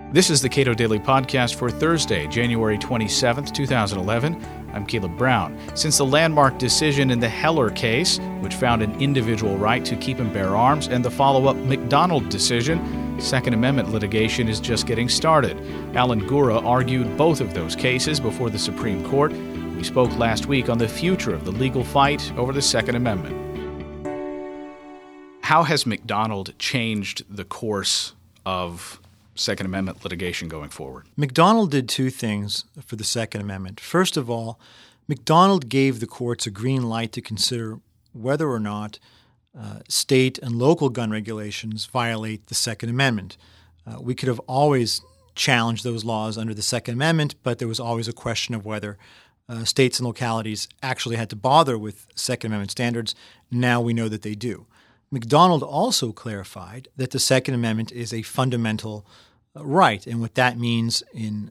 This is the Cato Daily Podcast for Thursday, January 27th, 2011. I'm Caleb Brown. Since the landmark decision in the Heller case, which found an individual right to keep and bear arms, and the follow-up McDonald decision, Second Amendment litigation is just getting started. Alan Gura argued both of those cases before the Supreme Court. We spoke last week on the future of the legal fight over the Second Amendment. How has McDonald changed the course of Second Amendment litigation going forward? McDonald did two things for the Second Amendment. First of all, McDonald gave the courts a green light to consider whether or not state and local gun regulations violate the Second Amendment. We could have always challenged those laws under the Second Amendment, but there was always a question of whether states and localities actually had to bother with Second Amendment standards. Now we know that they do. McDonald also clarified that the Second Amendment is a fundamental right, and what that means in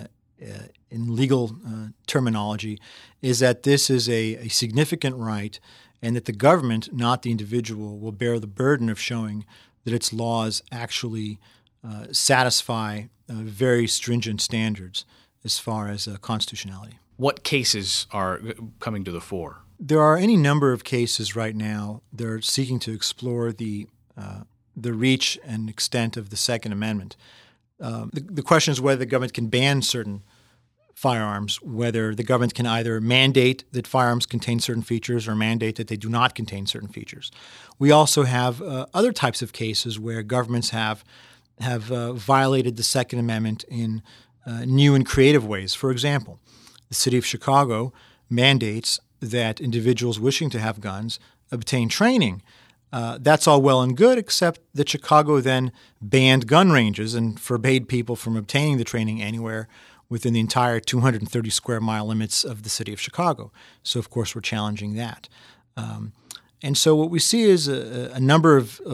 legal terminology is that this is a significant right, and that the government, not the individual, will bear the burden of showing that its laws actually satisfy very stringent standards as far as constitutionality. What cases are coming to the fore? There are any number of cases right now that are seeking to explore the reach and extent of the Second Amendment. The question is whether the government can ban certain firearms, whether the government can either mandate that firearms contain certain features or mandate that they do not contain certain features. We also have other types of cases where governments have violated the Second Amendment in new and creative ways. For example, the city of Chicago mandates that individuals wishing to have guns obtain training. That's all well and good, except that Chicago then banned gun ranges and forbade people from obtaining the training anywhere within the entire 230 square mile limits of the city of Chicago. So, of course, we're challenging that. And so what we see is a number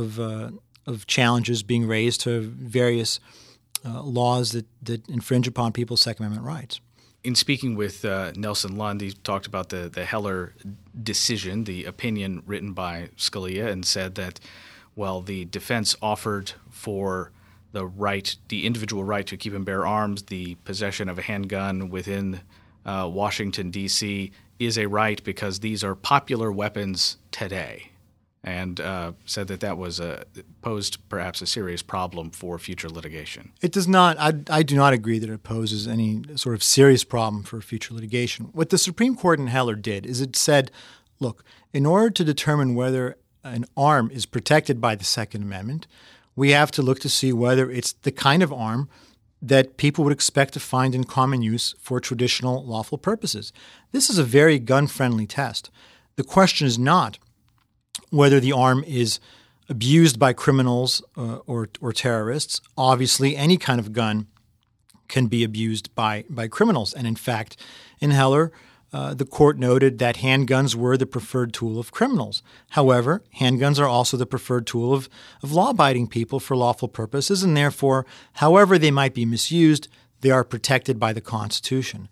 of challenges being raised to various laws that infringe upon people's Second Amendment rights. In speaking with Nelson Lund, he talked about the Heller decision, the opinion written by Scalia, and said that, well, the defense offered for the individual right to keep and bear arms, the possession of a handgun within Washington, D.C., is a right because these are popular weapons today, and said that was posed perhaps a serious problem for future litigation. It does not. I do not agree that it poses any sort of serious problem for future litigation. What the Supreme Court in Heller did is it said, look, in order to determine whether an arm is protected by the Second Amendment, we have to look to see whether it's the kind of arm that people would expect to find in common use for traditional lawful purposes. This is a very gun-friendly test. The question is not whether the arm is abused by criminals or terrorists. Obviously, any kind of gun can be abused by criminals. And in fact, in Heller, the court noted that handguns were the preferred tool of criminals. However, handguns are also the preferred tool of law-abiding people for lawful purposes, and therefore, however they might be misused, they are protected by the Constitution.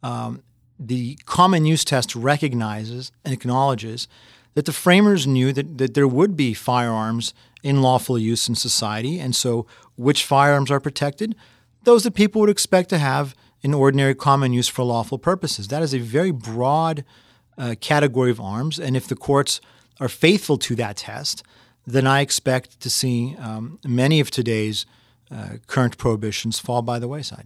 The common use test recognizes and acknowledges that the framers knew that there would be firearms in lawful use in society, and so which firearms are protected? Those that people would expect to have in ordinary common use for lawful purposes. That is a very broad category of arms, and if the courts are faithful to that test, then I expect to see many of today's current prohibitions fall by the wayside.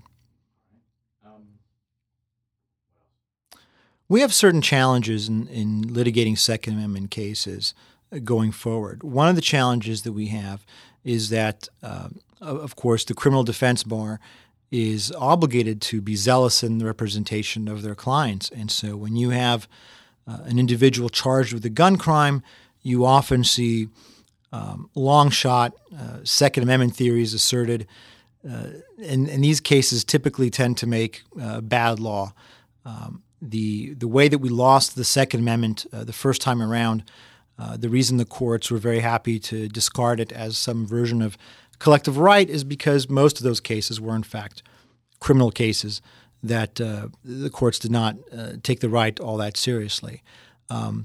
We have certain challenges in litigating Second Amendment cases going forward. One of the challenges that we have is that, of course, the criminal defense bar is obligated to be zealous in the representation of their clients. And so when you have an individual charged with a gun crime, you often see long-shot Second Amendment theories asserted. And these cases typically tend to make bad law. The way that we lost the Second Amendment the first time around, the reason the courts were very happy to discard it as some version of collective right is because most of those cases were in fact criminal cases that the courts did not take the right all that seriously.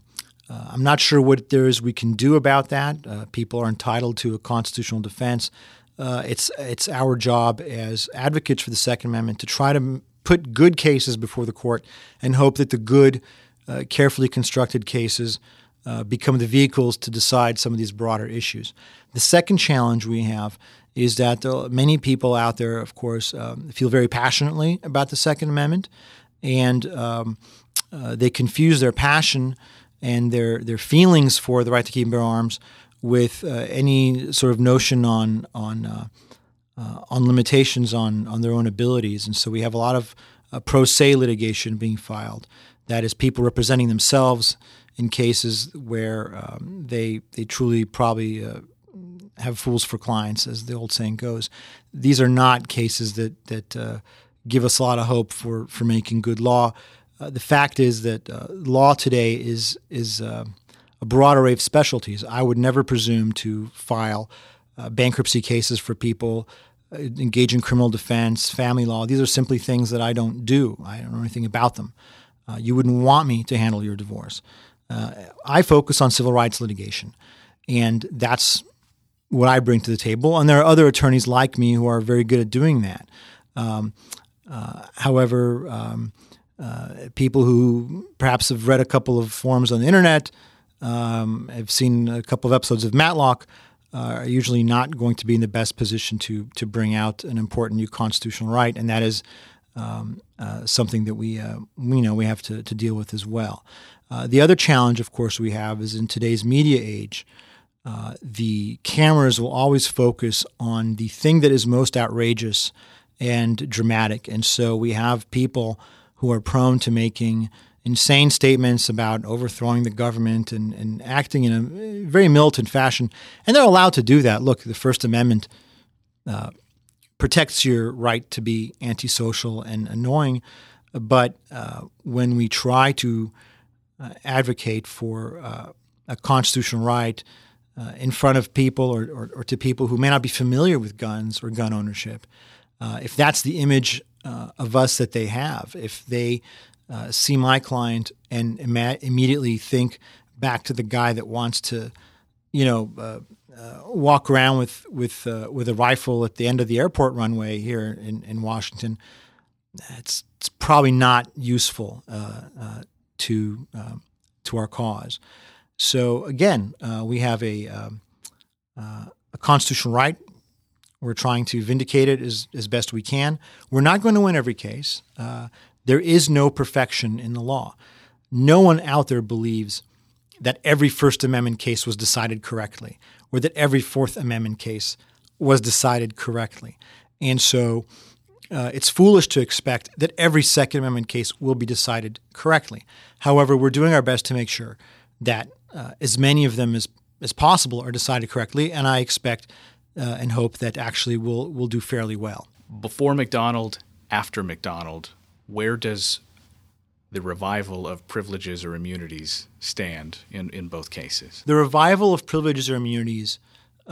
I'm not sure what there is we can do about that. People are entitled to a constitutional defense. It's our job as advocates for the Second Amendment to try to put good cases before the court and hope that the good, carefully constructed cases become the vehicles to decide some of these broader issues. The second challenge we have is that many people out there, of course, feel very passionately about the Second Amendment, and they confuse their passion and their feelings for the right to keep and bear arms with any sort of notion on limitations on their own abilities. And so we have a lot of pro se litigation being filed. That is, people representing themselves in cases where they truly probably have fools for clients, as the old saying goes. These are not cases that give us a lot of hope for making good law. The fact is that law today is a broad array of specialties. I would never presume to file bankruptcy cases for people, engage in criminal defense, family law. These are simply things that I don't do. I don't know anything about them. You wouldn't want me to handle your divorce. I focus on civil rights litigation, and that's what I bring to the table. And there are other attorneys like me who are very good at doing that. However, people who perhaps have read a couple of forums on the internet, have seen a couple of episodes of Matlock, are usually not going to be in the best position to bring out an important new constitutional right, and that is something that we know we have to deal with as well. The other challenge, of course, we have is in today's media age, the cameras will always focus on the thing that is most outrageous and dramatic, and so we have people who are prone to making insane statements about overthrowing the government and acting in a very militant fashion, and they're allowed to do that. Look, the First Amendment protects your right to be antisocial and annoying, but when we try to advocate for a constitutional right in front of people or to people who may not be familiar with guns or gun ownership, if that's the image of us that they have, if they see my client and immediately think back to the guy that wants to, walk around with a rifle at the end of the airport runway here in Washington, it's probably not useful to our cause. So again, we have a constitutional right. We're trying to vindicate it as best we can. We're not going to win every case. There is no perfection in the law. No one out there believes that every First Amendment case was decided correctly or that every Fourth Amendment case was decided correctly. And so it's foolish to expect that every Second Amendment case will be decided correctly. However, we're doing our best to make sure that as many of them as possible are decided correctly, and I expect and hope that actually we'll do fairly well. Before McDonald, after McDonald, where does the revival of privileges or immunities stand in both cases? The revival of privileges or immunities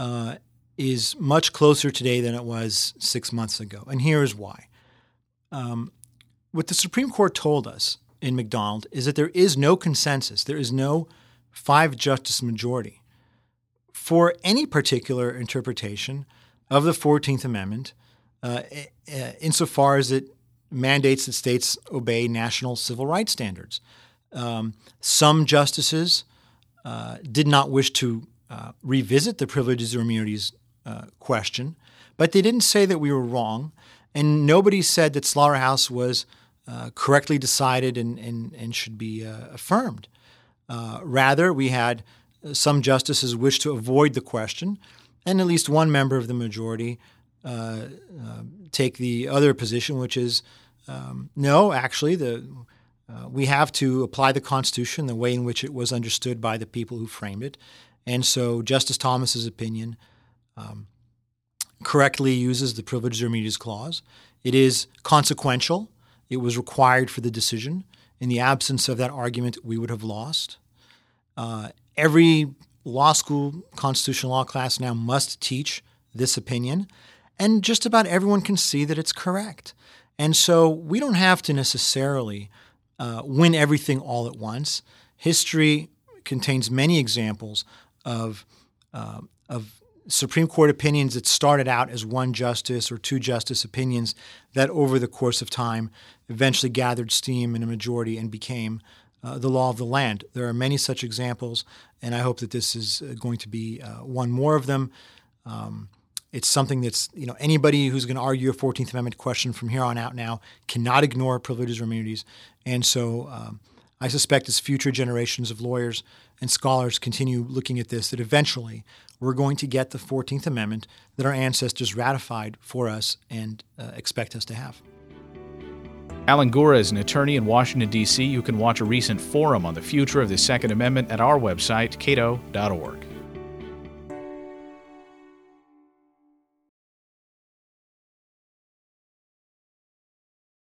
is much closer today than it was 6 months ago, and here is why. What the Supreme Court told us in McDonald is that there is no consensus, there is no 5-justice majority for any particular interpretation of the 14th Amendment insofar as it mandates that states obey national civil rights standards. Some justices did not wish to revisit the privileges or immunities question, but they didn't say that we were wrong, and nobody said that Slaughterhouse was correctly decided and should be affirmed. Rather, we had some justices wish to avoid the question, and at least one member of the majority take the other position, which is no, actually, we have to apply the Constitution the way in which it was understood by the people who framed it. And so Justice Thomas's opinion correctly uses the Privileges or Immunities Clause. It is consequential. It was required for the decision. In the absence of that argument, we would have lost. Every law school constitutional law class now must teach this opinion, and just about everyone can see that it's correct. And so we don't have to necessarily win everything all at once. History contains many examples of Supreme Court opinions that started out as one justice or two justice opinions that over the course of time eventually gathered steam in a majority and became the law of the land. There are many such examples, and I hope that this is going to be one more of them. It's something that's, anybody who's going to argue a 14th Amendment question from here on out now cannot ignore privileges or immunities. And so I suspect as future generations of lawyers and scholars continue looking at this, that eventually we're going to get the 14th Amendment that our ancestors ratified for us and expect us to have. Alan Gura is an attorney in Washington, D.C. You can watch a recent forum on the future of the Second Amendment at our website, cato.org.